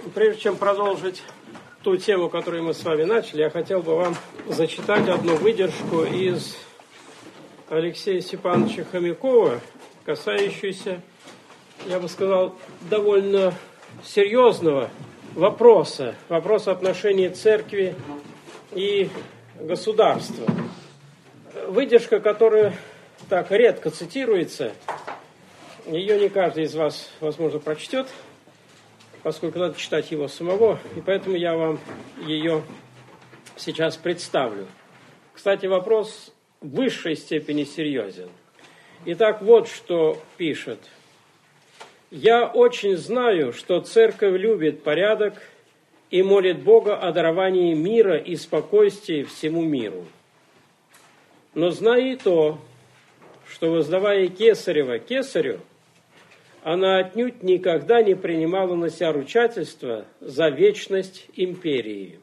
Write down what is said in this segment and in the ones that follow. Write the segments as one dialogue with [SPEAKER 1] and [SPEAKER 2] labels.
[SPEAKER 1] Прежде чем продолжить ту тему, которую мы с вами начали, я хотел бы вам зачитать одну выдержку из Алексея Степановича Хомякова, касающуюся, я бы сказал, довольно серьезного вопроса отношений церкви и государства. Выдержка, которая так редко цитируется, ее не каждый из вас, возможно, прочтет, поскольку надо читать его самого, и поэтому я вам ее сейчас представлю. Кстати, вопрос в высшей степени серьезен. Итак, вот что пишет. «Я очень знаю, что церковь любит порядок и молит Бога о даровании мира и спокойствия всему миру. Но знаю и то, что, воздавая Кесарева Кесарю, она отнюдь никогда не принимала на себя ручательство за вечность империи.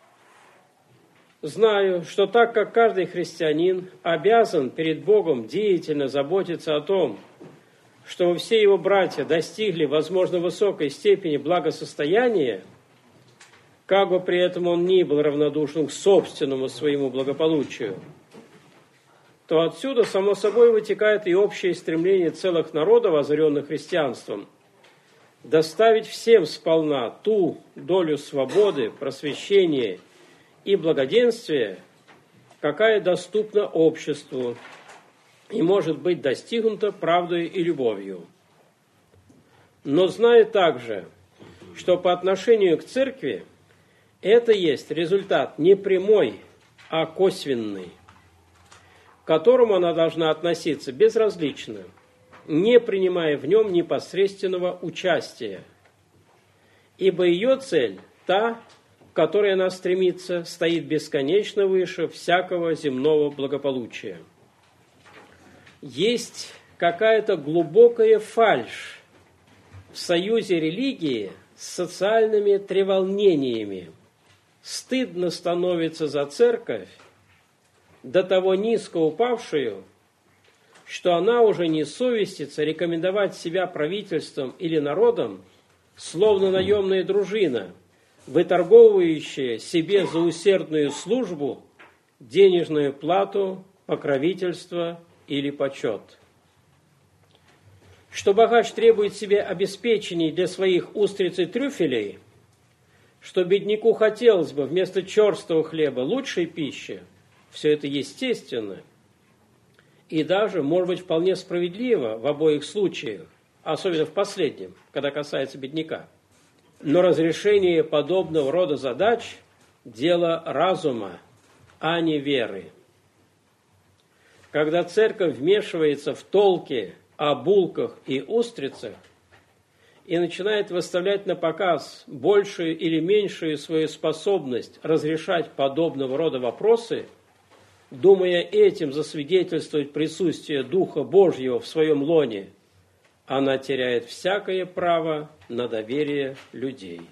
[SPEAKER 1] Знаю, что так как каждый христианин обязан перед Богом деятельно заботиться о том, чтобы все его братья достигли, возможно, высокой степени благосостояния, как бы при этом он ни был равнодушен к собственному своему благополучию, то отсюда, само собой, вытекает и общее стремление целых народов, озаренных христианством, доставить всем сполна ту долю свободы, просвещения и благоденствия, какая доступна обществу и может быть достигнута правдой и любовью. Но знаю также, что по отношению к церкви это есть результат не прямой, а косвенный, к которому она должна относиться безразлично, не принимая в нем непосредственного участия. Ибо ее цель, та, к которой она стремится, стоит бесконечно выше всякого земного благополучия. Есть какая-то глубокая фальшь в союзе религии с социальными треволнениями. Стыдно становится за церковь, до того низко упавшую, что она уже не совестится рекомендовать себя правительством или народом, словно наемная дружина, выторговывающая себе за усердную службу денежную плату, покровительство или почет. Что богач требует себе обеспечений для своих устриц и трюфелей, что бедняку хотелось бы вместо черствого хлеба лучшей пищи, все это естественно и даже, может быть, вполне справедливо в обоих случаях, особенно в последнем, когда касается бедняка. Но разрешение подобного рода задач – дело разума, а не веры. Когда церковь вмешивается в толки о булках и устрицах и начинает выставлять на показ большую или меньшую свою способность разрешать подобного рода вопросы, думая этим засвидетельствовать присутствие Духа Божьего в своем лоне, она теряет всякое право на доверие людей.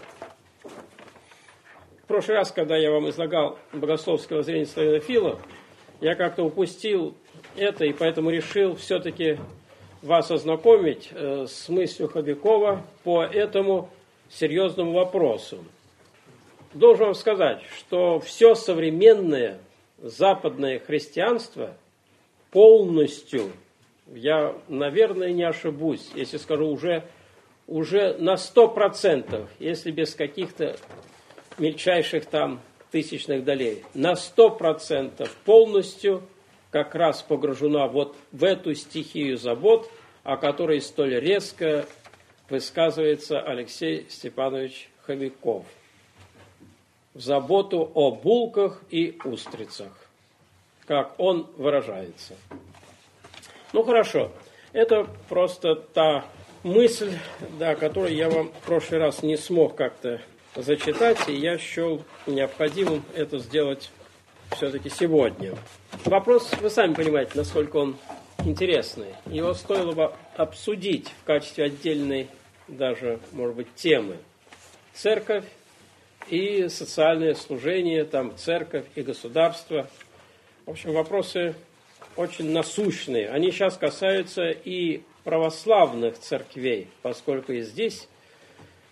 [SPEAKER 1] В прошлый раз, когда я вам излагал богословское воззрение славянофилов, я как-то упустил это, и поэтому решил все-таки вас ознакомить с мыслью Хомякова по этому серьезному вопросу. Должен вам сказать, что все современное западное христианство полностью, я, наверное, не ошибусь, если скажу уже на 100%, если без каких-то мельчайших там тысячных долей, на 100% полностью как раз погружена вот в эту стихию забот, о которой столь резко высказывается Алексей Степанович Хомяков. В заботу о булках и устрицах, как он выражается. Ну хорошо, это просто та мысль, да, которую я вам в прошлый раз не смог как-то зачитать, и я счел необходимым это сделать все-таки сегодня. Вопрос, вы сами понимаете, насколько он интересный. Его стоило бы обсудить в качестве отдельной даже, может быть, темы. Церковь и социальное служение, там церковь и государство. В общем, вопросы очень насущные. Они сейчас касаются и православных церквей, поскольку и здесь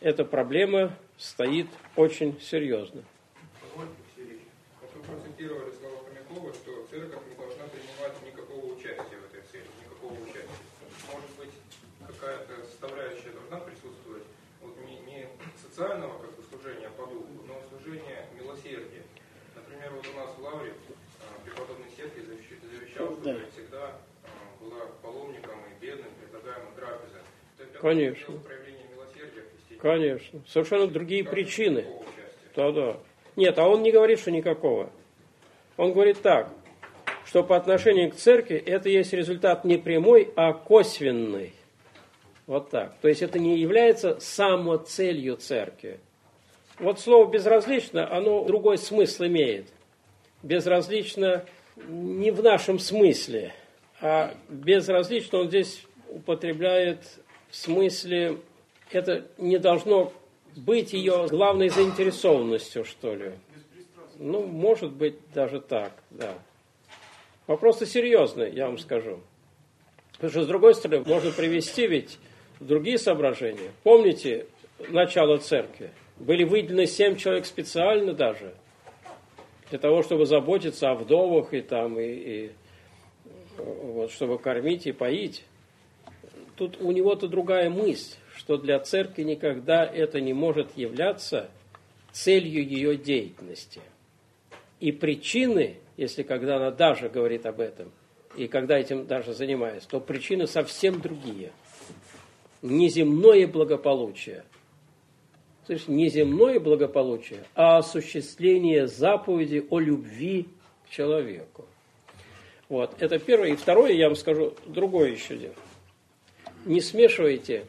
[SPEAKER 1] эта проблема стоит очень серьезно.
[SPEAKER 2] Позвольте, Алексей Ильич, вот вы процитировали слова Хомякова, что церковь не должна принимать никакого участия в этой цели, никакого участия. Может быть, какая-то составляющая должна присутствовать, вот не социального как бы служения по духу, но служения милосердия. Например, вот у нас в Лавре преподобный Сергий завещал, чтобы всегда была паломникам и бедным предлагаема трапеза.
[SPEAKER 1] Конечно.
[SPEAKER 2] Проявление милосердия христиан.
[SPEAKER 1] Конечно. Совершенно другие причины. Да. Нет, а он не говорит, что никакого. Он говорит так, что по отношению к церкви это есть результат не прямой, а косвенный. Вот так. То есть это не является самоцелью церкви. Вот слово «безразлично», оно другой смысл имеет. Безразлично не в нашем смысле, а безразлично он здесь употребляет в смысле, это не должно быть ее главной заинтересованностью, что ли. Ну, может быть, даже так, да. Вопрос-то серьезный, я вам скажу. Потому что, с другой стороны, можно привести ведь другие соображения. Помните начало церкви? Были выделены 7 человек специально даже для того, чтобы заботиться о вдовах и вот, чтобы кормить и поить. Тут у него-то другая мысль, что для церкви никогда это не может являться целью ее деятельности. И причины, если когда она даже говорит об этом, и когда этим даже занимается, то причины совсем другие. Не земное благополучие. Слышь, не земное благополучие, а осуществление заповеди о любви к человеку. Вот, это первое. И второе, я вам скажу, другое еще дело. Не смешивайте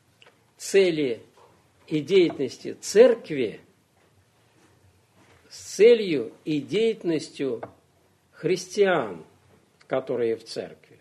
[SPEAKER 1] цели и деятельности церкви с целью и деятельностью христиан, которые в церкви.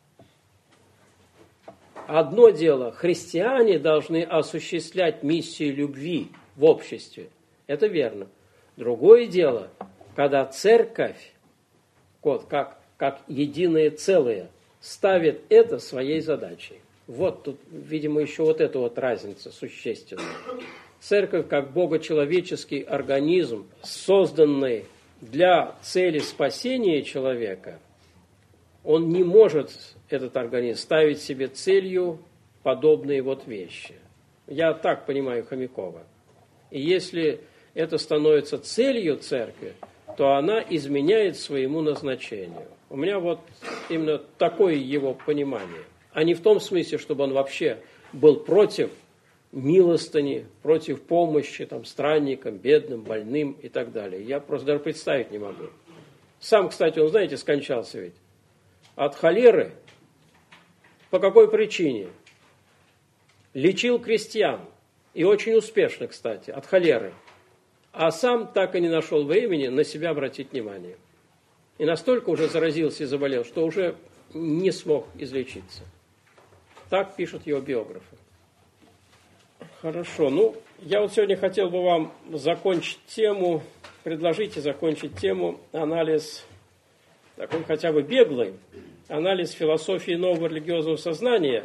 [SPEAKER 1] Одно дело, христиане должны осуществлять миссию любви в обществе. Это верно. Другое дело, когда церковь, вот, как единое целое, ставит это своей задачей. Вот тут, видимо, еще вот эта вот разница существенная. Церковь, как богочеловеческий организм, созданный для цели спасения человека, он не может, этот организм, ставить себе целью подобные вот вещи. Я так понимаю Хомякова. И если это становится целью церкви, то она изменяет своему назначению. У меня вот именно такое его понимание. А не в том смысле, чтобы он вообще был против милостыни, против помощи там, странникам, бедным, больным и так далее. Я просто даже представить не могу. Сам, кстати, он, знаете, скончался ведь от холеры. По какой причине? Лечил крестьян. И очень успешно, кстати, от холеры. А сам так и не нашел времени на себя обратить внимание. И настолько уже заразился и заболел, что уже не смог излечиться. Так пишут его биографы. Хорошо. Ну, я вот сегодня хотел бы вам закончить тему, предложить и закончить тему анализ, такой хотя бы беглый, анализ философии нового религиозного сознания.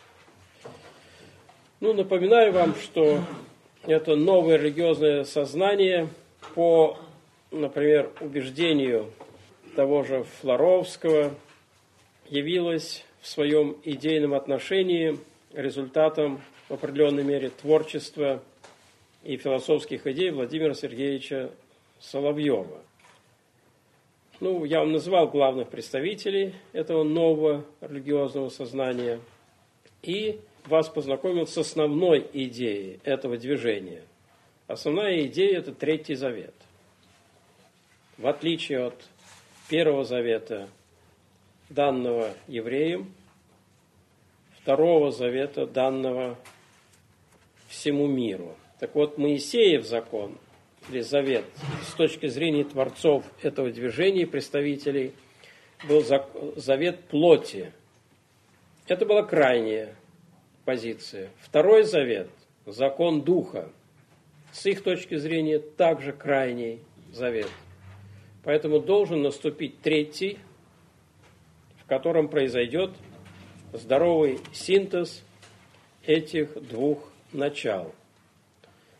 [SPEAKER 1] Ну, напоминаю вам, что это новое религиозное сознание по, например, убеждению того же Флоровского явилось в своем идейном отношении результатом в определенной мере творчества и философских идей Владимира Сергеевича Соловьева. Ну, я вам назвал главных представителей этого нового религиозного сознания и вас познакомил с основной идеей этого движения. Основная идея – это Третий Завет. В отличие от Первого Завета, данного евреям, Второго Завета, данного всему миру. Так вот, Моисеев закон, или завет, с точки зрения творцов этого движения, представителей, был завет плоти. Это была крайняя позиция. Второй завет, закон духа, с их точки зрения также крайний завет. Поэтому должен наступить третий, в котором произойдет здоровый синтез этих двух начал.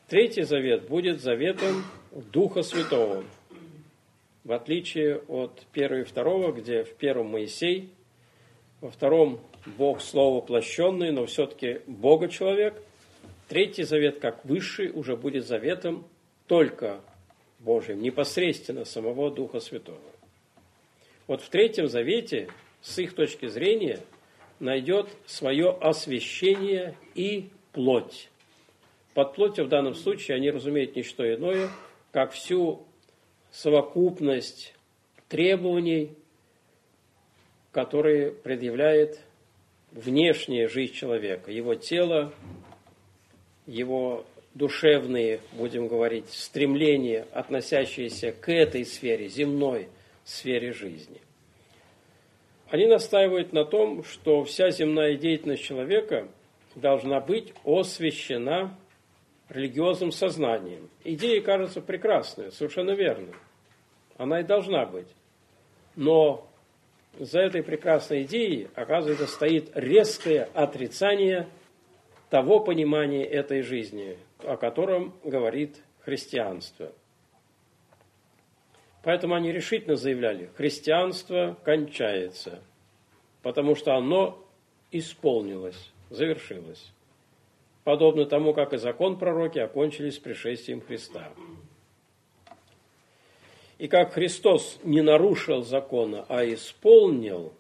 [SPEAKER 1] Третий завет будет заветом Духа Святого. В отличие от первого и второго, где в первом Моисей, во втором Бог Слово воплощенный, но все-таки Бога-человек. Третий завет, как высший, уже будет заветом только Божьим, непосредственно самого Духа Святого. Вот в Третьем Завете, с их точки зрения, найдет свое освящение и плоть. Под плотью в данном случае они разумеют не что иное, как всю совокупность требований, которые предъявляет внешняя жизнь человека, его тело, его душевные, будем говорить, стремления, относящиеся к этой сфере, земной сфере жизни. Они настаивают на том, что вся земная деятельность человека должна быть освящена религиозным сознанием. Идея кажется прекрасной, совершенно верной. Она и должна быть. Но за этой прекрасной идеей, оказывается, стоит резкое отрицание того понимания этой жизни, о котором говорит христианство. Поэтому они решительно заявляли, христианство кончается, потому что оно исполнилось, завершилось. Подобно тому, как и закон пророки окончились пришествием Христа. И как Христос не нарушил закона, а исполнил,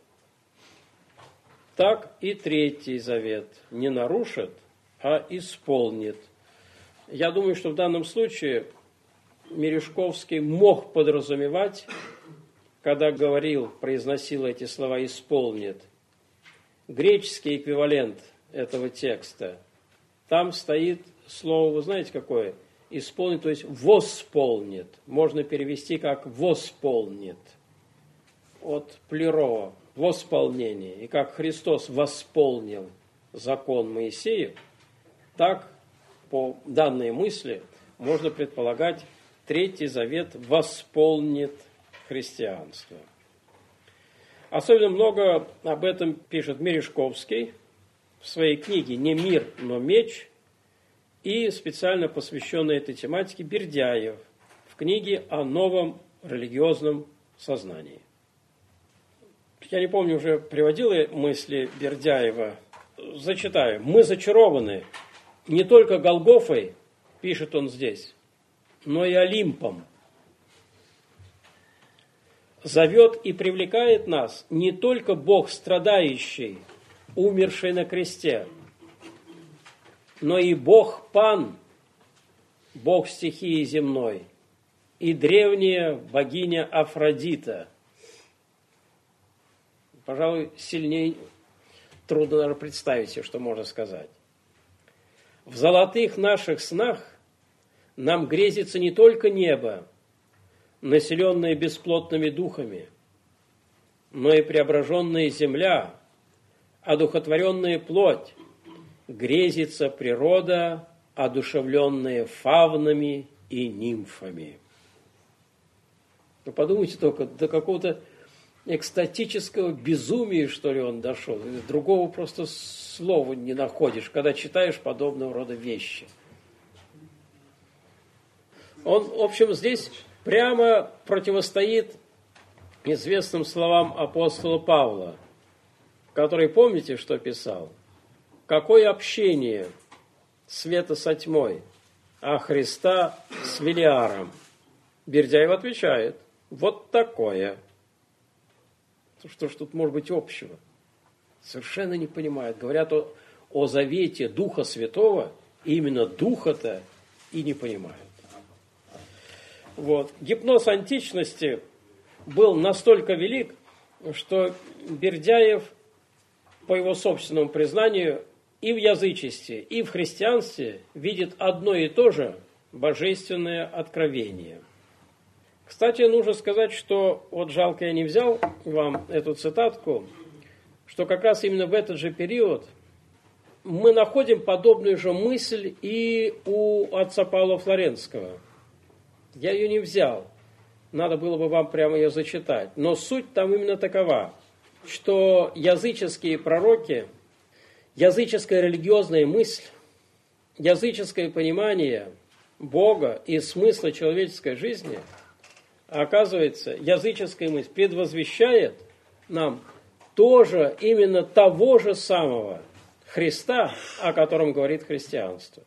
[SPEAKER 1] так и Третий Завет не нарушит, а исполнит. Я думаю, что в данном случае Мережковский мог подразумевать, когда говорил, произносил эти слова «исполнит», греческий эквивалент этого текста. Там стоит слово, вы знаете какое? Исполнит, то есть восполнит. Можно перевести как восполнит. От плеро, восполнение. И как Христос восполнил закон Моисеев, так, по данной мысли, можно предполагать, Третий Завет восполнит христианство. Особенно много об этом пишет Мережковский в своей книге «Не мир, но меч», и специально посвященный этой тематике Бердяев в книге о новом религиозном сознании. Я не помню, уже приводил я мысли Бердяева. Зачитаю. «Мы зачарованы не только Голгофой», пишет он здесь, но и Олимпом. Зовет и привлекает нас не только Бог страдающий, умерший на кресте, но и Бог Пан, Бог стихии земной, и древняя богиня Афродита. Пожалуй, сильнее трудно даже представить себе, что можно сказать. В золотых наших снах нам грезится не только небо, населенное бесплотными духами, но и преображенная земля, одухотворенная плоть, грезится природа, одушевленная фавнами и нимфами. Вы подумайте только, до какого-то экстатического безумия, что ли, он дошел. Другого просто слова не находишь, когда читаешь подобного рода вещи. Он, в общем, здесь прямо противостоит известным словам апостола Павла, который, помните, что писал? Какое общение света со тьмой, а Христа с Велиаром? Бердяев отвечает, вот такое. Что ж тут может быть общего? Совершенно не понимают. Говорят о завете Духа Святого, именно Духа-то и не понимают. Вот. Гипноз античности был настолько велик, что Бердяев, по его собственному признанию, и в язычестве, и в христианстве видит одно и то же божественное откровение. Кстати, нужно сказать, что, вот жалко я не взял вам эту цитатку, что как раз именно в этот же период мы находим подобную же мысль и у отца Павла Флоренского. Я ее не взял, надо было бы вам прямо ее зачитать. Но суть там именно такова, что языческие пророки, языческая религиозная мысль, языческое понимание Бога и смысла человеческой жизни, оказывается, языческая мысль предвозвещает нам тоже именно того же самого Христа, о котором говорит христианство.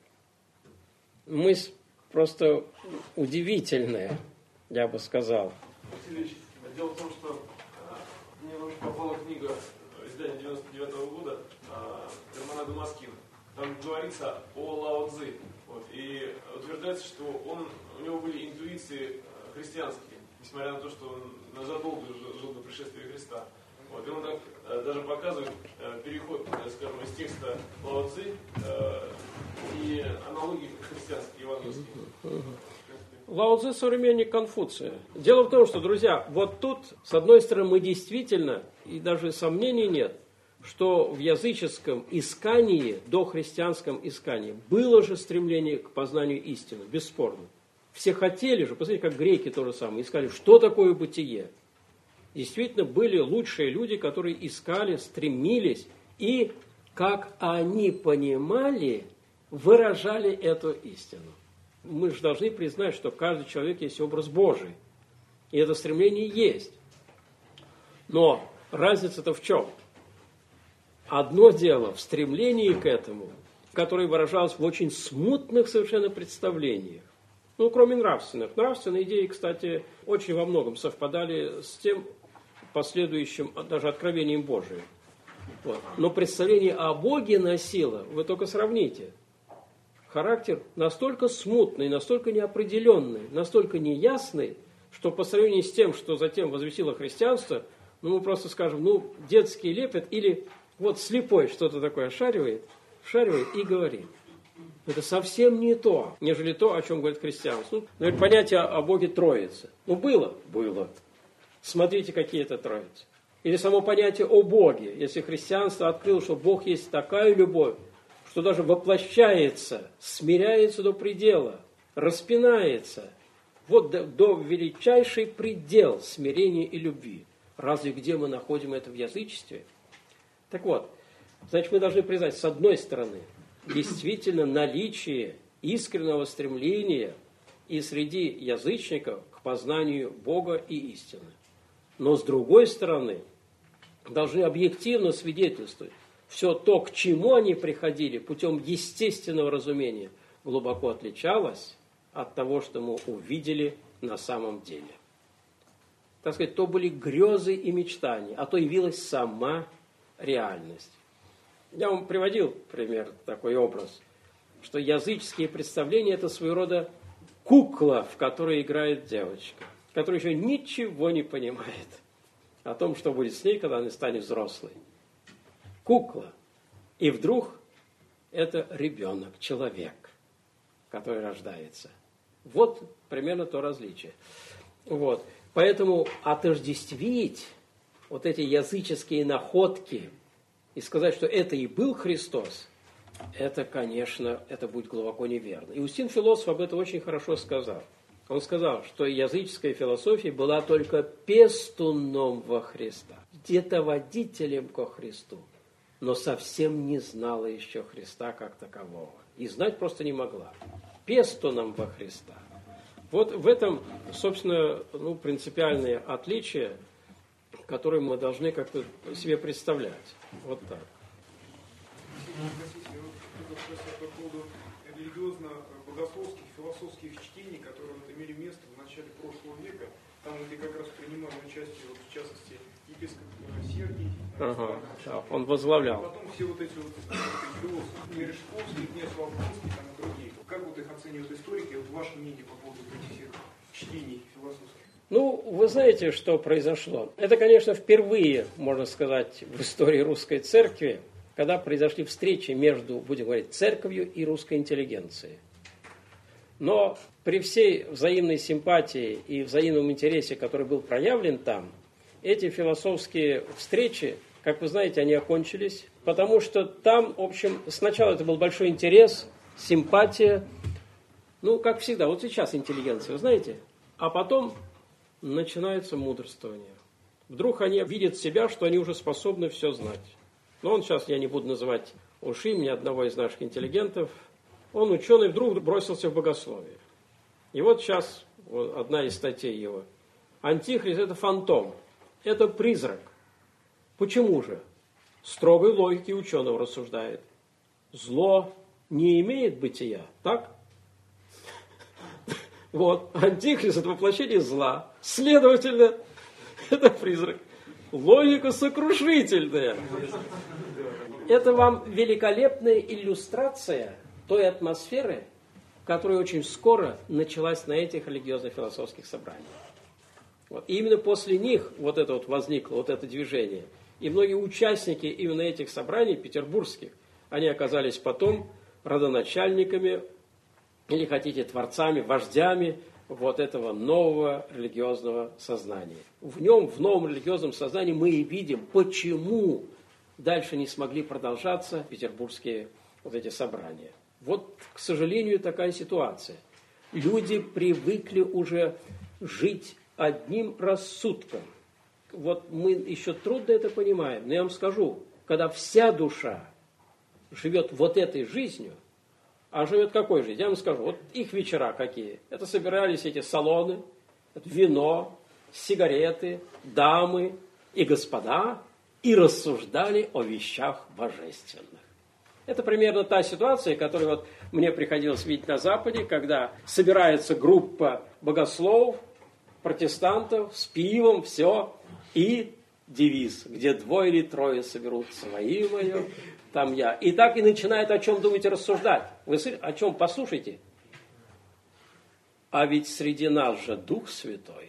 [SPEAKER 1] Мысль просто удивительная, я бы сказал.
[SPEAKER 3] Дело в том, что мне на руки попала книга издания 99-го года Германа Дамаскина. Там говорится о Лао Цзи. Вот, и утверждается, что у него были интуиции христианские, несмотря на то, что он задолго жил до пришествия Христа. Вот, и он так даже показывает переход, скажем, из текста Лао Цзи и аналогии христианских, евангельских.
[SPEAKER 1] Лао Цзи — современник Конфуция. Дело в том, что, друзья, вот тут, с одной стороны, мы действительно, и даже сомнений нет, что в языческом искании, дохристианском искании, было же стремление к познанию истины, бесспорно. Все хотели же, посмотрите, как греки то же самое, искали, что такое бытие. Действительно, были лучшие люди, которые искали, стремились, и, как они понимали, выражали эту истину. Мы же должны признать, что каждый человек есть образ Божий, и это стремление есть. Но разница-то в чем? Одно дело в стремлении к этому, которое выражалось в очень смутных совершенно представлениях. Ну, кроме нравственных. Нравственные идеи, кстати, очень во многом совпадали с тем последующим даже откровением Божиим. Вот. Но представление о Боге носило, вы только сравните, характер настолько смутный, настолько неопределенный, настолько неясный, что по сравнению с тем, что затем возвестило христианство, мы просто скажем, детский лепет или вот слепой что-то такое шаривает и говорит. Это совсем не то, нежели то, о чем говорит христианство. Например, понятие о Боге Троицы. Было. Смотрите, какие это Троицы. Или само понятие о Боге. Если христианство открыло, что Бог есть такая любовь, что даже воплощается, смиряется до предела, распинается, вот до величайший предел смирения и любви. Разве где мы находим это в язычестве? Так вот, значит, мы должны признать, с одной стороны, действительно наличие искреннего стремления и среди язычников к познанию Бога и истины. Но с другой стороны, должны объективно свидетельствовать, все то, к чему они приходили путем естественного разумения, глубоко отличалось от того, что мы увидели на самом деле. Так сказать, то были грезы и мечтания, а то явилась сама реальность. Я вам приводил пример, такой образ, что языческие представления – это своего рода кукла, в которой играет девочка, которая еще ничего не понимает о том, что будет с ней, когда она станет взрослой. Кукла. И вдруг это ребенок, человек, который рождается. Вот примерно то различие. Вот. Поэтому отождествить вот эти языческие находки и сказать, что это и был Христос, это, конечно, это будет глубоко неверно. Иустин философ об этом очень хорошо сказал. Он сказал, что языческая философия была только пестуном во Христа, где-то водителем ко Христу, но совсем не знала еще Христа как такового. И знать просто не могла. Пестуном во Христа. Вот в этом, собственно, принципиальное отличие, которое мы должны как-то себе представлять. Вот так.
[SPEAKER 2] По поводу религиозно-богословских, философских чтений, которые имели место в начале прошлого века, там, где как раз принимали участие, в частности, епископ Сергий.
[SPEAKER 1] Да, он возглавлял.
[SPEAKER 2] Потом все вот эти философы, Мережковский, князь Волконский, там и другие. Как их оценивают историки? Вот ваше мнение по поводу этих всех чтений философских?
[SPEAKER 1] Вы знаете, что произошло? Это, конечно, впервые, можно сказать, в истории русской церкви, когда произошли встречи между, будем говорить, церковью и русской интеллигенцией. Но при всей взаимной симпатии и взаимном интересе, который был проявлен там, эти философские встречи, как вы знаете, они окончились, потому что там, в общем, сначала это был большой интерес, симпатия, как всегда, вот сейчас интеллигенция, вы знаете, а потом начинается мудрствование. Вдруг они видят себя, что они уже способны все знать. Но сейчас я не буду называть уж имя одного из наших интеллигентов, Он ученый, вдруг бросился в богословие. И вот сейчас одна из статей его. Антихрист – это фантом, это призрак. Почему же? Строгой логики ученого рассуждает. Зло не имеет бытия, так? Вот, антихрист – это воплощение зла. Следовательно, это призрак. Логика сокрушительная. Это вам великолепная иллюстрация той атмосферы, которая очень скоро началась на этих религиозно-философских собраниях. Вот. И именно после них вот это вот возникло, вот это движение. И многие участники именно этих собраний петербургских, они оказались потом родоначальниками, или хотите, творцами, вождями вот этого нового религиозного сознания. В нем, в новом религиозном сознании мы и видим, почему дальше не смогли продолжаться петербургские вот эти собрания. Вот, к сожалению, такая ситуация. Люди привыкли уже жить одним рассудком. Вот мы еще трудно это понимаем, но я вам скажу, когда вся душа живет вот этой жизнью, а живет какой жизнью? Я вам скажу, вот их вечера какие. Это собирались эти салоны, вино, сигареты, дамы и господа, и рассуждали о вещах божественных. Это примерно та ситуация, которую вот мне приходилось видеть на Западе, когда собирается группа богословов, протестантов с пивом, все, и девиз, где двое или трое соберутся, свои мое, там я. И так и начинает о чем думать и рассуждать. Вы о чем послушайте? А ведь среди нас же Дух Святой.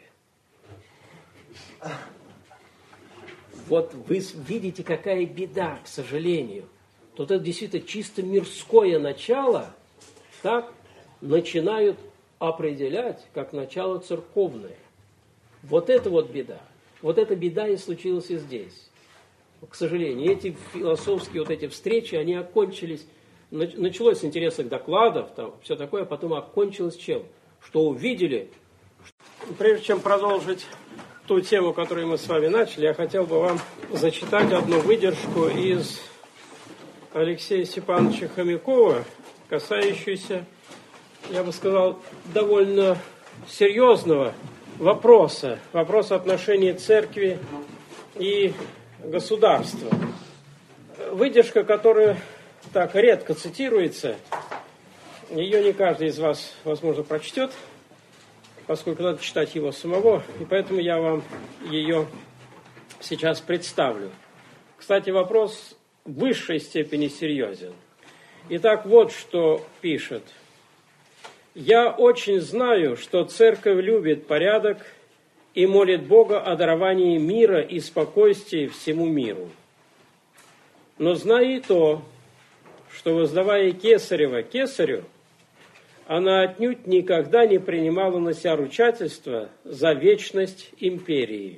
[SPEAKER 1] Вот вы видите, какая беда, к сожалению. Тут это действительно чисто мирское начало, так, начинают определять как начало церковное. Вот это вот беда. Вот эта беда и случилась и здесь. К сожалению, эти философские вот эти встречи, они окончились, началось с интересных докладов, там, все такое, а потом окончилось чем? Что увидели. Прежде чем продолжить ту тему, которую мы с вами начали, я хотел бы вам зачитать одну выдержку из Алексея Степановича Хомякова, касающуюся, я бы сказал, довольно серьезного вопроса отношений церкви и государства. Выдержка, которая так редко цитируется, ее не каждый из вас, возможно, прочтет, поскольку надо читать его самого, и поэтому я вам ее сейчас представлю. Кстати, вопрос в высшей степени серьезен. Итак, вот что пишет. «Я очень знаю, что церковь любит порядок и молит Бога о даровании мира и спокойствия всему миру. Но знаю и то, что, воздавая Кесарева Кесарю, она отнюдь никогда не принимала на себя ручательство за вечность империи.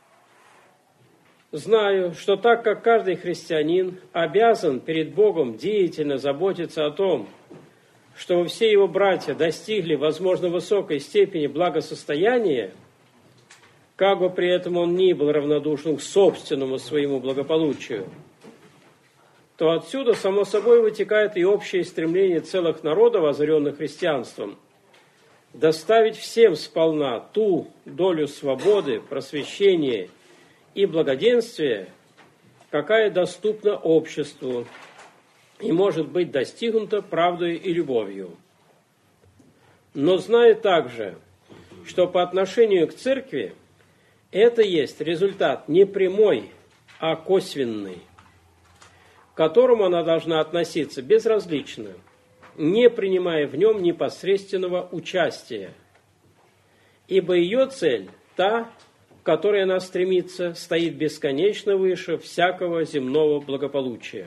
[SPEAKER 1] Знаю, что так как каждый христианин обязан перед Богом деятельно заботиться о том, чтобы все его братья достигли, возможно, высокой степени благосостояния, как бы при этом он ни был равнодушен к собственному своему благополучию, то отсюда, само собой, вытекает и общее стремление целых народов, озаренных христианством, доставить всем сполна ту долю свободы, просвещения и благоденствия, какая доступна обществу и может быть достигнута правдой и любовью. Но знаю также, что по отношению к церкви это есть результат не прямой, а косвенный, к которому она должна относиться безразлично, не принимая в нем непосредственного участия. Ибо ее цель, та, к которой она стремится, стоит бесконечно выше всякого земного благополучия.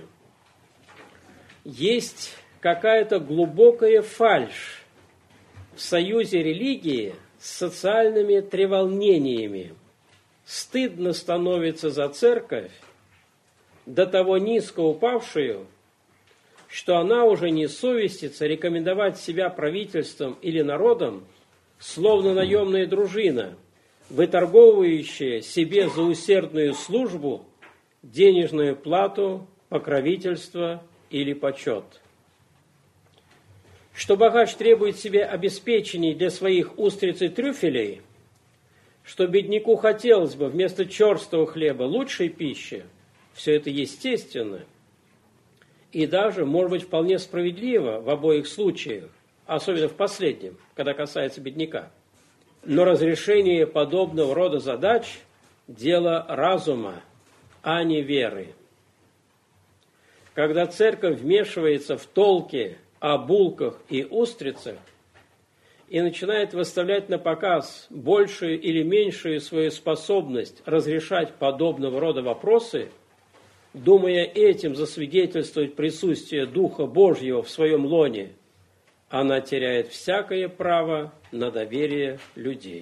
[SPEAKER 1] Есть какая-то глубокая фальшь в союзе религии с социальными треволнениями. Стыдно становится за церковь, до того низко упавшую, что она уже не совестится рекомендовать себя правительством или народом, словно наемная дружина, выторговывающая себе за усердную службу денежную плату, покровительство или почет. что богач требует себе обеспечений для своих устриц и трюфелей, что бедняку хотелось бы вместо черствого хлеба лучшей пищи, все это естественно и даже, может быть, вполне справедливо в обоих случаях, особенно в последнем, когда касается бедняка. Но разрешение подобного рода задач – дело разума, а не веры. Когда церковь вмешивается в толки о булках и устрицах и начинает выставлять на показ большую или меньшую свою способность разрешать подобного рода вопросы, думая этим засвидетельствовать присутствие Духа Божьего в своем лоне, она теряет всякое право на доверие людей.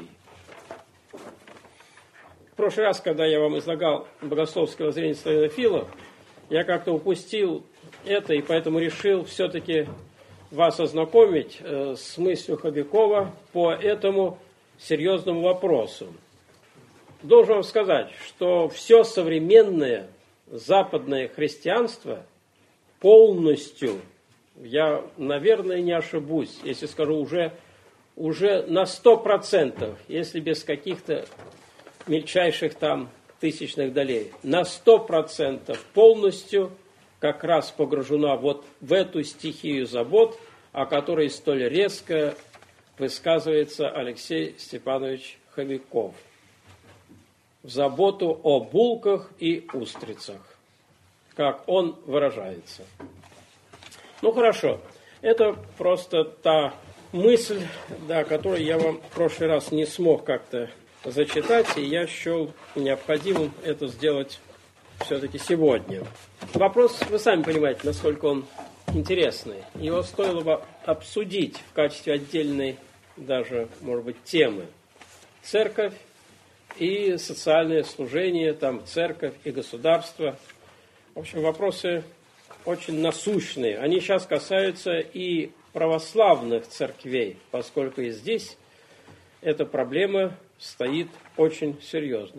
[SPEAKER 1] В прошлый раз, когда я вам излагал богословское воззрение славянофилов, я как-то упустил это, и поэтому решил все-таки вас ознакомить с мыслью Хобякова по этому серьезному вопросу. Должен вам сказать, что все современное западное христианство полностью, я, наверное, не ошибусь, если скажу уже на 100%, если без каких-то мельчайших там тысячных долей, на 100% полностью как раз погружена вот в эту стихию забот, о которой столь резко высказывается Алексей Степанович Хобяков. В заботу о булках и устрицах, как он выражается. Ну хорошо, это просто та мысль, да, которую я вам в прошлый раз не смог как-то зачитать, и я счел необходимым это сделать все-таки сегодня. Вопрос, вы сами понимаете, насколько он интересный. Его стоило бы обсудить в качестве отдельной даже, может быть, темы. Церковь и социальное служение, там церковь и государство. В общем, вопросы очень насущные. Они сейчас касаются и православных церквей, поскольку и здесь эта проблема стоит очень серьезно.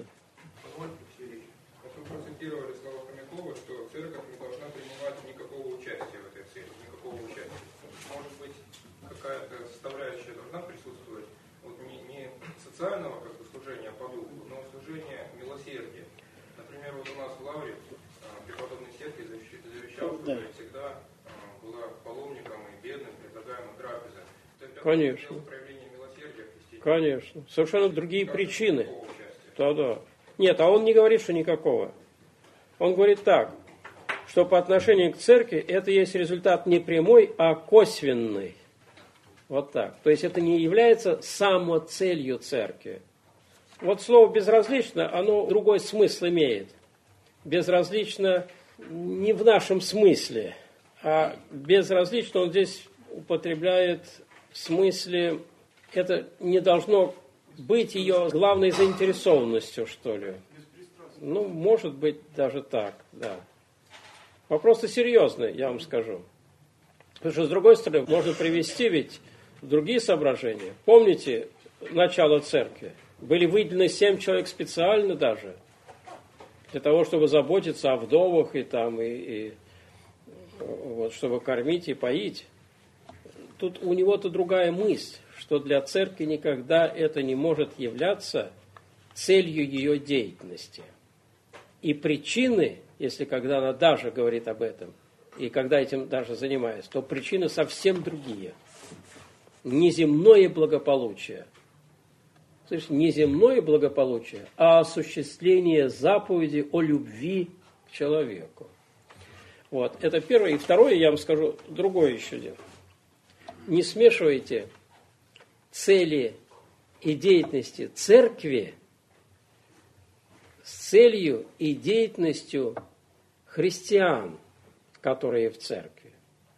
[SPEAKER 2] Вы процитировали слова Хомякова, что церковь не должна принимать никакого участия в этой цели, никакого участия. Может быть, какая-то составляющая должна присутствовать, вот не социального как бы служения по духу, но служения милосердия. Например, вот у нас в Лавре преподобный Сергий завещал, чтобы всегда была паломникам и бедным предлагаема трапеза.
[SPEAKER 1] Конечно.
[SPEAKER 2] Проявление милосердия христиан.
[SPEAKER 1] Конечно. Совершенно другие причины. Да. Нет, а он не говорит, что никакого. Он говорит так, что по отношению к церкви это есть результат не прямой, а косвенный. Вот так. То есть это не является самоцелью церкви. Вот слово «безразлично», оно другой смысл имеет. Безразлично не в нашем смысле, а безразлично он здесь употребляет в смысле, это не должно быть ее главной заинтересованностью, что ли. Ну, может быть, даже так, да. Вопрос-то серьезный, я вам скажу. Потому что, с другой стороны, можно привести ведь другие соображения. Помните начало церкви? Были выделены 7 человек специально даже для того, чтобы заботиться о вдовах и вот, чтобы кормить и поить. Тут у него-то другая мысль, что для церкви никогда это не может являться целью ее деятельности. И причины, если когда она даже говорит об этом, и когда этим даже занимается, то причины совсем другие. Неземное благополучие. То есть не земное благополучие, а осуществление заповеди о любви к человеку. Вот, это первое. И второе, я вам скажу, другое еще дело. Не смешивайте цели и деятельности церкви с целью и деятельностью христиан, которые в церкви.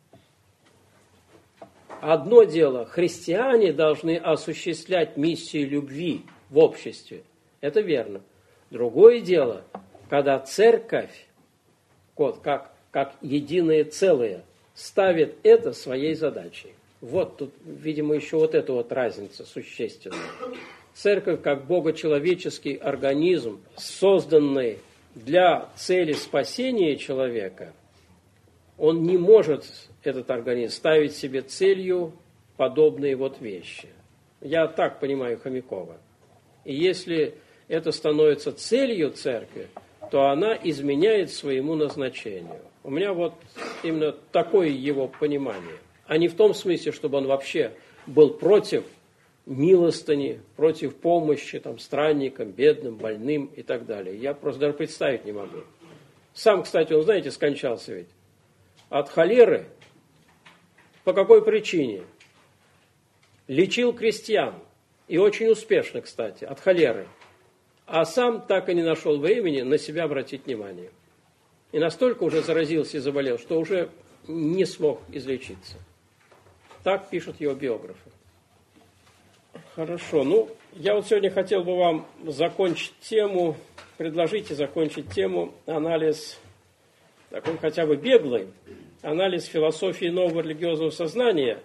[SPEAKER 1] Одно дело, христиане должны осуществлять миссию любви в обществе. Это верно. Другое дело, когда церковь, вот, как единое целое, ставит это своей задачей. Вот тут, видимо, еще вот эта вот разница существенная. Церковь, как богочеловеческий организм, созданный для цели спасения человека, он не может этот организм, ставить себе целью подобные вот вещи. Я так понимаю Хомякова. И если это становится целью церкви, то она изменяет своему назначению. У меня вот именно такое его понимание. А не в том смысле, чтобы он вообще был против милостыни, против помощи там, странникам, бедным, больным и так далее. Я просто даже представить не могу. Сам, кстати, он, знаете, скончался ведь от холеры. По какой причине? Лечил крестьян. И очень успешно, кстати, от холеры. А сам так и не нашел времени на себя обратить внимание. И настолько уже заразился и заболел, что уже не смог излечиться. Так пишут его биографы. Хорошо. Ну, я вот сегодня хотел бы вам закончить тему, предложить и закончить тему анализ, такой хотя бы беглый, анализ философии нового религиозного сознания.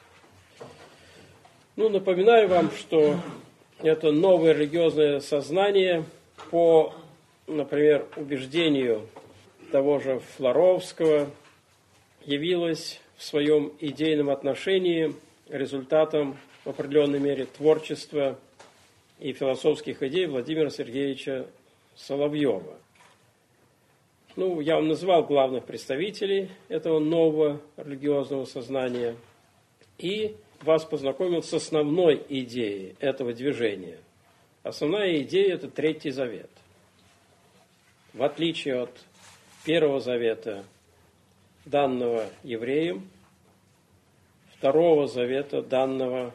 [SPEAKER 1] Ну, напоминаю вам, что это новое религиозное сознание по, например, убеждению того же Флоровского явилось в своем идейном отношении результатом в определенной мере творчества и философских идей Владимира Сергеевича Соловьева. Ну, я вам назвал главных представителей этого нового религиозного сознания и вас познакомил с основной идеей этого движения. Основная идея – это Третий Завет. В отличие от Первого Завета, данного евреям, Второго Завета, данного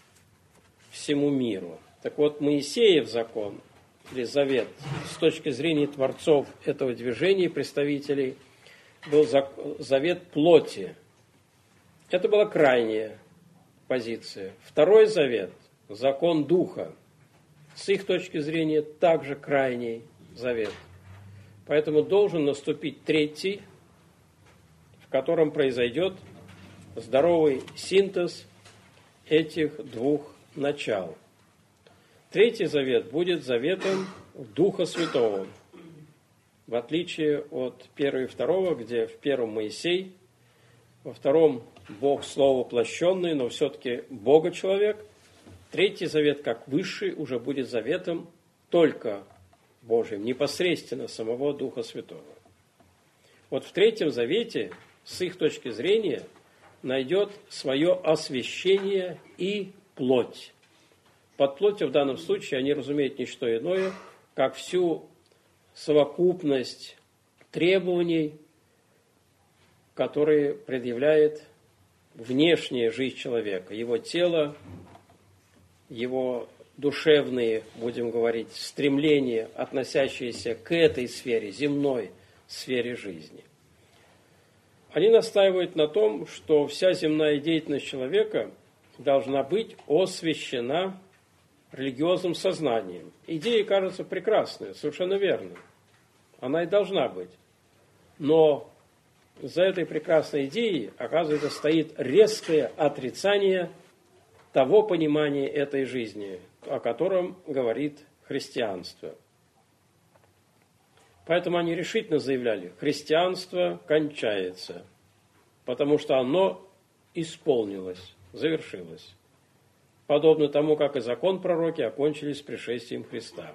[SPEAKER 1] всему миру. Так вот, Моисеев закон, или завет, с точки зрения творцов этого движения, представителей, был завет плоти. Это была крайняя позиция. Второй завет, закон духа, с их точки зрения также крайний завет. Поэтому должен наступить третий, в котором произойдет здоровый синтез этих двух начал. Третий завет будет заветом Духа Святого, в отличие от первого и второго, где в первом Моисей, во втором Бог Слово воплощенный, но все-таки Бога-человек. Третий завет, как высший, уже будет заветом только Божьим, непосредственно самого Духа Святого. Вот в Третьем Завете, с их точки зрения, найдет свое освящение и плоть. Под плотью в данном случае они разумеют не что иное, как всю совокупность требований, которые предъявляет внешняя жизнь человека, его тело, его душевные, будем говорить, стремления, относящиеся к этой сфере, земной сфере жизни. Они настаивают на том, что вся земная деятельность человека должна быть освящена религиозным сознанием. Идея кажется прекрасной, совершенно верной. Она и должна быть. Но за этой прекрасной идеей, оказывается, стоит резкое отрицание того понимания этой жизни, о котором говорит христианство. Поэтому они решительно заявляли, христианство кончается, потому что оно исполнилось, завершилось. Подобно тому, как и закон пророки окончились с пришествием Христа.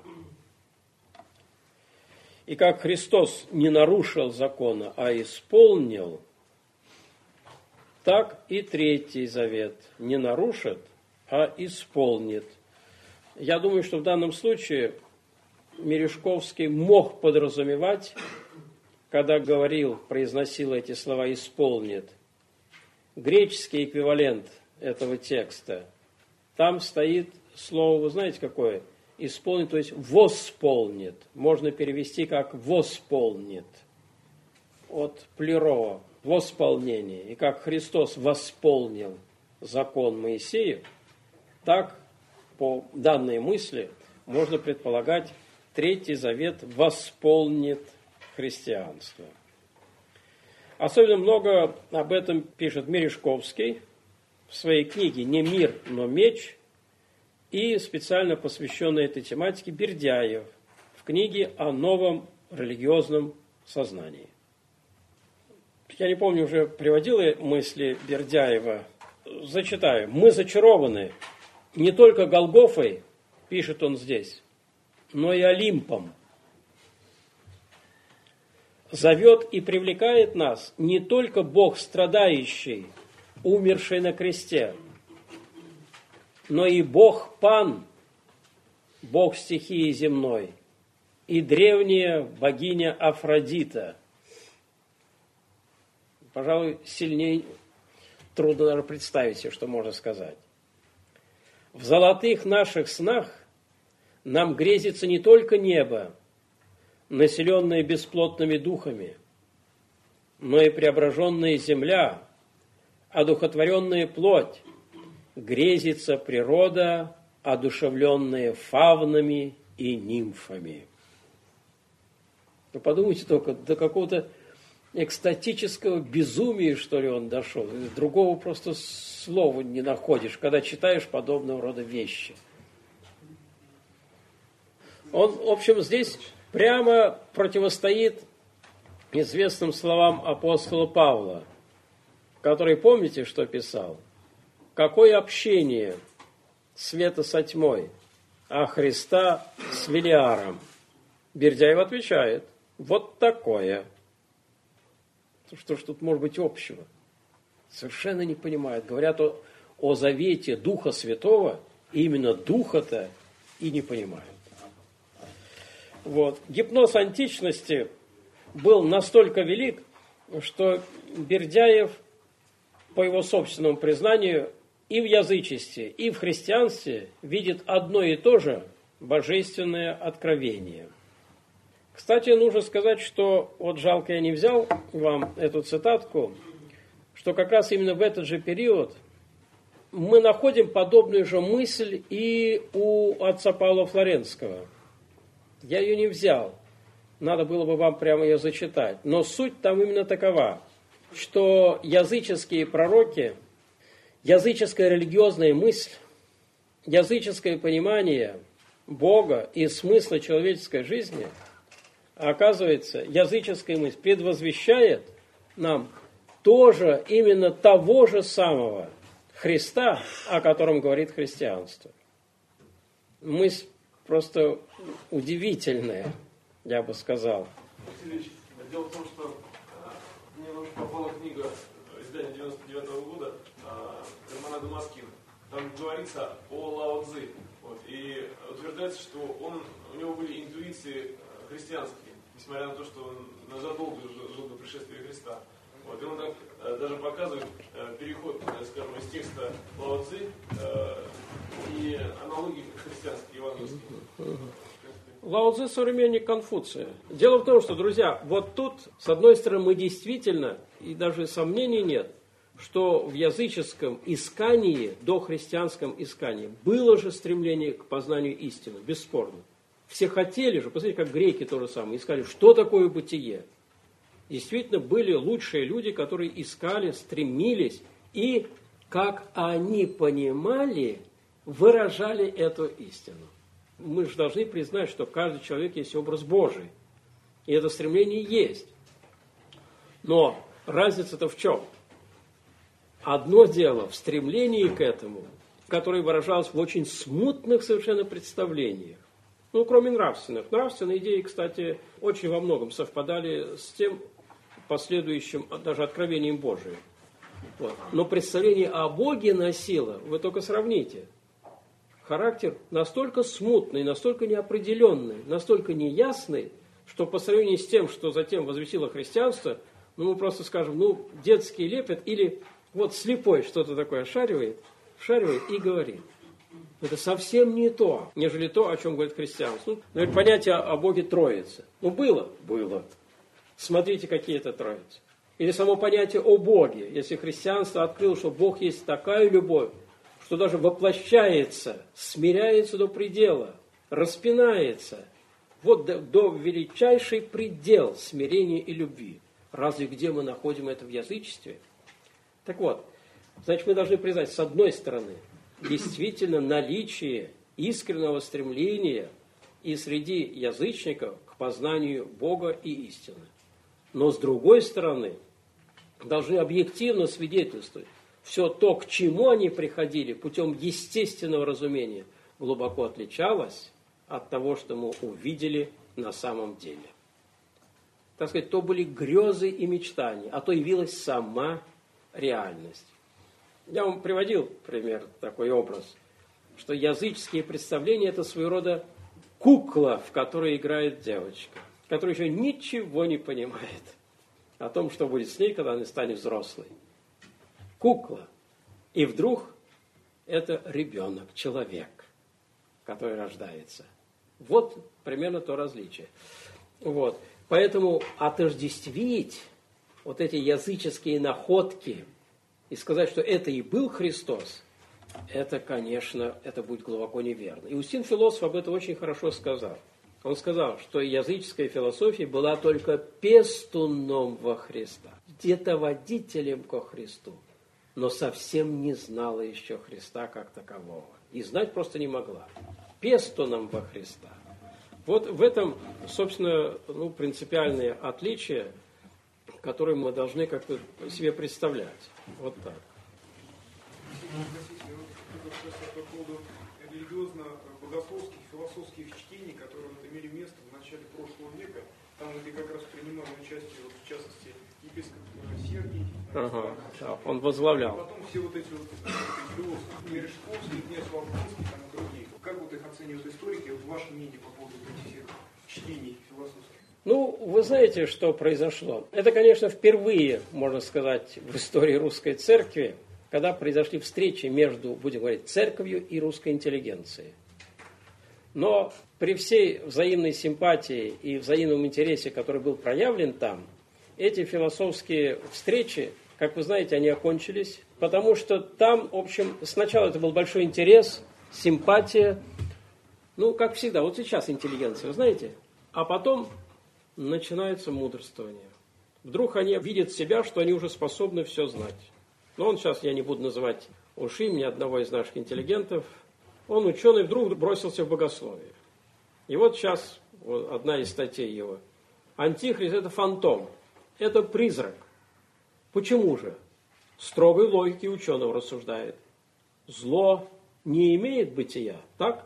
[SPEAKER 1] И как Христос не нарушил закона, а исполнил, так и Третий Завет не нарушит, а исполнит. Я думаю, что в данном случае Мережковский мог подразумевать, когда говорил, произносил эти слова «исполнит», греческий эквивалент этого текста, там стоит слово, вы знаете какое? Исполнит, то есть восполнит. Можно перевести как восполнит. От плеро, восполнение. И как Христос восполнил закон Моисеев, так, по данной мысли, можно предполагать, Третий Завет восполнит христианство. Особенно много об этом пишет Мережковский в своей книге «Не мир, но меч», и специально посвященной этой тематике Бердяев в книге о новом религиозном сознании. Я не помню, уже приводил я мысли Бердяева. Зачитаю. «Мы зачарованы не только Голгофой, пишет он здесь, но и Олимпом. Зовет и привлекает нас не только Бог страдающий, умерший на кресте, но и Бог Пан, Бог стихии земной, и древняя богиня Афродита». Пожалуй, сильнее трудно даже представить себе, что можно сказать. В золотых наших снах нам грезится не только небо, населенное бесплотными духами, но и преображенная земля, одухотворенная плоть, грезится природа, одушевленная фавнами и нимфами. Вы подумайте только, до какого-то экстатического безумия, что ли, он дошел. Другого просто слова не находишь, когда читаешь подобного рода вещи. Он, в общем, здесь прямо противостоит известным словам апостола Павла, который, помните, что писал? «Какое общение света со тьмой, а Христа с Велиаром?» Бердяев отвечает: вот такое. Что ж тут может быть общего? Совершенно не понимают. Говорят о завете Духа Святого, и именно Духа-то и не понимают. Вот. Гипноз античности был настолько велик, что Бердяев, по его собственному признанию, и в язычестве, и в христианстве видит одно и то же божественное откровение. Кстати, нужно сказать, что, вот жалко, я не взял вам эту цитатку, что как раз именно в этот же период мы находим подобную же мысль и у отца Павла Флоренского. Я ее не взял, надо было бы вам прямо ее зачитать. Но суть там именно такова, что языческие пророки, языческая религиозная мысль, языческое понимание Бога и смысла человеческой жизни, оказывается, языческая мысль предвозвещает нам тоже именно того же самого Христа, о котором говорит христианство. Мысль просто удивительная, я бы сказал.
[SPEAKER 3] Василий, дело в том, что мне на руки попала книга издания 99 года Кармана Дамаскина. Там говорится о Лао Цзи. Вот, и утверждается, что у него были интуиции христианские, несмотря на то, что он задолго жил до пришествия Христа. Вот, и он так даже показывает переход, скажем, из текста Лао Цзи и аналогии христианских, евангельских.
[SPEAKER 1] Лао Цзи — современник Конфуция. Дело в том, что, друзья, вот тут, с одной стороны, мы действительно, и даже сомнений нет, что в языческом искании, дохристианском искании, было же стремление к познанию истины, бесспорно. Все хотели же, посмотрите, как греки то же самое, искали, что такое бытие. Действительно, были лучшие люди, которые искали, стремились, и, как они понимали, выражали эту истину. Мы же должны признать, что каждый человек есть образ Божий. И это стремление есть. Но разница-то в чем? Одно дело в стремлении к этому, которое выражалось в очень смутных совершенно представлениях. Ну, кроме нравственных. Нравственные идеи, кстати, очень во многом совпадали с тем последующим даже откровением Божиим. Вот. Но представление о Боге носило, вы только сравните, характер настолько смутный, настолько неопределенный, настолько неясный, что по сравнению с тем, что затем возвестило христианство, мы просто скажем, детский лепет, или вот слепой что-то такое шаривает и говорит. Это совсем не то, нежели то, о чем говорит христианство. Например, понятие о Боге Троице. Было. Смотрите, какие это Троицы. Или само понятие о Боге. Если христианство открыло, что Бог есть такая любовь, что даже воплощается, смиряется до предела, распинается, вот до величайший предел смирения и любви. Разве где мы находим это в язычестве? Так вот, значит, мы должны признать, с одной стороны, действительно наличие искреннего стремления и среди язычников к познанию Бога и истины. Но с другой стороны, должны объективно свидетельствовать. Все то, к чему они приходили путем естественного разумения, глубоко отличалось от того, что мы увидели на самом деле. Так сказать, то были грезы и мечтания, а то явилась сама реальность. Я вам приводил пример, такой образ, что языческие представления – это своего рода кукла, в которой играет девочка, которая еще ничего не понимает о том, что будет с ней, когда она станет взрослой. Кукла. И вдруг это ребенок, человек, который рождается. Вот примерно то различие. Вот. Поэтому отождествить вот эти языческие находки и сказать, что это и был Христос, это, конечно, это будет глубоко неверно. Иустин философ об этом очень хорошо сказал. Он сказал, что языческая философия была только пестуном во Христа, где-то водителем ко Христу, но совсем не знала еще Христа как такового. И знать просто не могла. Пестуном во Христа. Вот в этом, собственно, принципиальное отличие, которое мы должны как-то себе представлять. Вот так.
[SPEAKER 2] По поводу религиозно-богословских, философских чтений, которые имели место в начале прошлого века, там, где как раз принимали участие, в частности, епископ Сергий.
[SPEAKER 1] Да, он возглавлял.
[SPEAKER 2] А потом все вот эти философы, Мережковский, князь Волконский, там и другие. Как вот их оценивают историки? Вот ваше мнение по поводу этих всех чтений философских?
[SPEAKER 1] Вы знаете, что произошло? Это, конечно, впервые, можно сказать, в истории русской церкви, когда произошли встречи между, будем говорить, церковью и русской интеллигенцией. Но при всей взаимной симпатии и взаимном интересе, который был проявлен там, эти философские встречи, как вы знаете, они окончились, потому что там, в общем, сначала это был большой интерес, симпатия, как всегда, вот сейчас интеллигенция, вы знаете, а потом начинается мудрствование. Вдруг они видят себя, что они уже способны все знать. Но сейчас я не буду называть уж имени одного из наших интеллигентов. Он ученый, вдруг бросился в богословие. И вот сейчас одна из статей его. Антихрист – это фантом, это призрак. Почему же? Строгой логики ученого рассуждает. Зло не имеет бытия, так?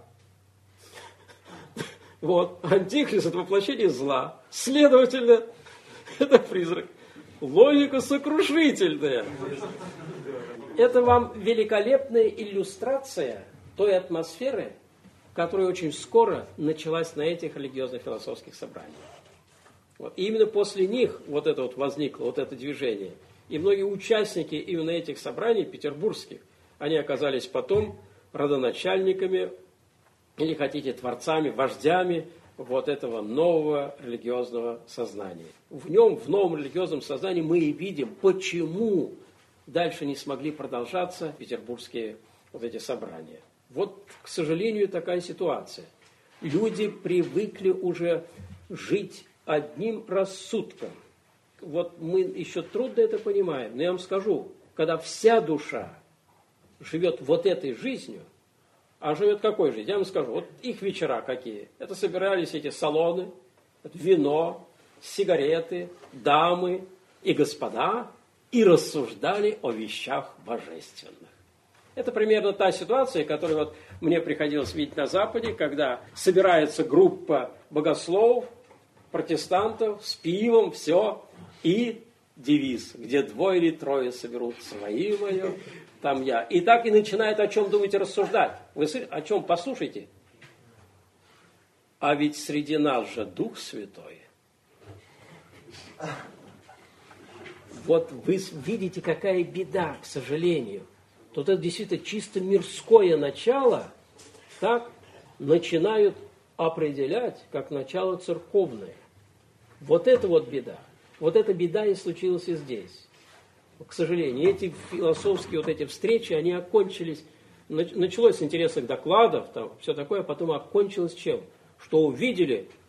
[SPEAKER 1] Вот, антихрист – это воплощение зла. Следовательно, это призрак. Логика сокрушительная. Это вам великолепная иллюстрация той атмосферы, которая очень скоро началась на этих религиозно-философских собраниях. И именно после них возникло это движение. И многие участники именно этих собраний петербургских, они оказались потом родоначальниками, или хотите, творцами, вождями этого нового религиозного сознания. В нем, в новом религиозном сознании мы и видим, почему дальше не смогли продолжаться петербургские эти собрания. К сожалению, такая ситуация. Люди привыкли уже жить одним рассудком. Мы еще трудно это понимаем, но я вам скажу, когда вся душа живет этой жизнью, а живет какой жизнью? Я вам скажу, их вечера какие. Это собирались эти салоны, вино, сигареты, дамы и господа, и рассуждали о вещах божественных. Это примерно та ситуация, которую мне приходилось видеть на Западе, когда собирается группа богословов, протестантов с пивом, все, и девиз, где 2 или 3 соберут свои мое, там я. И так и начинает о чем думать и рассуждать. Вы о чем послушайте? А ведь среди нас же Дух Святой. Вы видите, какая беда, к сожалению. Тут это действительно чисто мирское начало, так начинают определять как начало церковное. Это беда. Эта беда и случилась и здесь. К сожалению, эти философские эти встречи, они окончились, началось с интересных докладов, все такое, а потом окончилось чем? Что увидели,